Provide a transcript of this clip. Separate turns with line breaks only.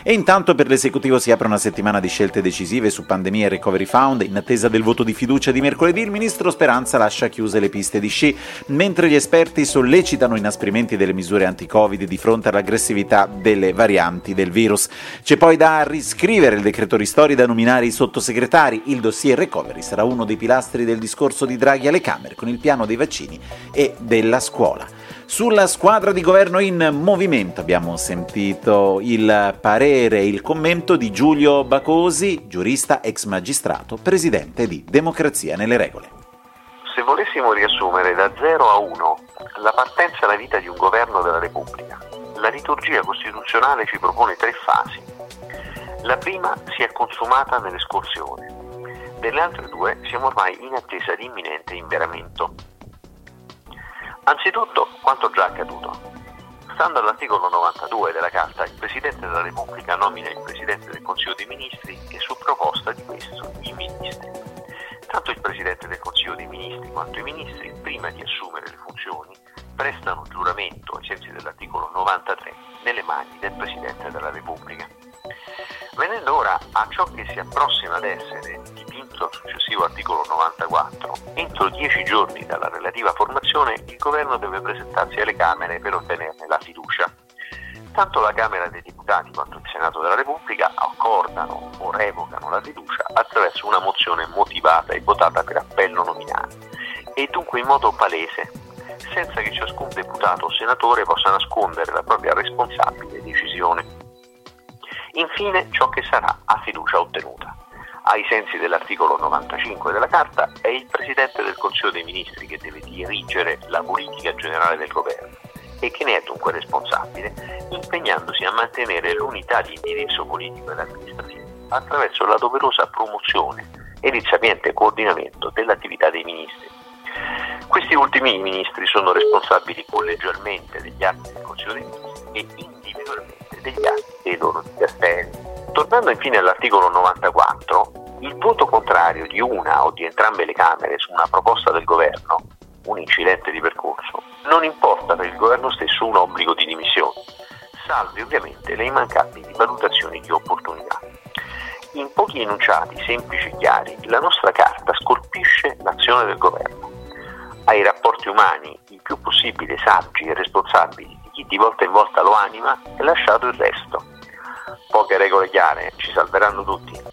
E intanto per l'esecutivo si apre una settimana di scelte decisive su pandemia e recovery fund. In attesa del voto di fiducia di mercoledì, il ministro Speranza lascia chiuse le piste di sci, mentre gli esperti sollecitano inasprimenti delle misure anti-Covid di fronte all'aggressività delle varianti del virus. C'è poi da riscrivere il decreto ristori, da nominare i sottosegretari. Il dossier recovery sarà uno dei pilastri del discorso di Draghi alle Camere, con il piano dei vaccini e della scuola. Sulla squadra di governo in movimento abbiamo sentito il parere e il commento di Giulio Bacosi, giurista ex magistrato, presidente di Democrazia nelle Regole.
Se volessimo riassumere da 0 a 1 la partenza alla vita di un governo della Repubblica, la liturgia costituzionale ci propone 3 fasi. La prima si è consumata nelle scorse ore. Delle altre 2 siamo ormai in attesa di imminente inveramento. Anzitutto, quanto già accaduto. Stando all'articolo 92 della Carta, il Presidente della Repubblica nomina il Presidente del Consiglio dei Ministri e su proposta di questo i Ministri. Tanto il Presidente del Consiglio dei Ministri quanto i Ministri, prima di assumere le funzioni, prestano giuramento ai sensi dell'articolo 93 nelle mani del Presidente della Repubblica. Venendo ora a ciò che si approssima ad essere dipinto al successivo articolo 94, entro 10 giorni dalla relativa formazione il Governo deve presentarsi alle Camere per ottenerne la fiducia. Tanto la Camera dei Deputati quanto il Senato della Repubblica accordano o revocano la fiducia attraverso una mozione motivata e votata per appello nominale, e dunque in modo palese, senza che ciascun deputato o senatore possa nascondere la propria responsabile decisione. Infine, ciò che sarà a fiducia ottenuta. Ai sensi dell'articolo 95 della Carta, è il Presidente del Consiglio dei Ministri che deve dirigere la politica generale del Governo e che ne è dunque responsabile, impegnandosi a mantenere l'unità di indirizzo politico ed amministrativo attraverso la doverosa promozione ed il sapiente coordinamento dell'attività dei Ministri. Questi ultimi ministri sono responsabili collegialmente degli atti del Consiglio dei Ministri e individualmente degli atti dei loro dicasteri. Tornando infine all'articolo 94, il voto contrario di una o di entrambe le Camere su una proposta del Governo, un incidente di percorso, non importa per il Governo stesso un obbligo di dimissioni, salve ovviamente le immancabili valutazioni di opportunità. In pochi enunciati semplici e chiari, la nostra Carta scolpisce l'azione del Governo. Ai rapporti umani, il più possibile saggi e responsabili di chi di volta in volta lo anima, è lasciato il resto. Poche regole chiare ci salveranno tutti.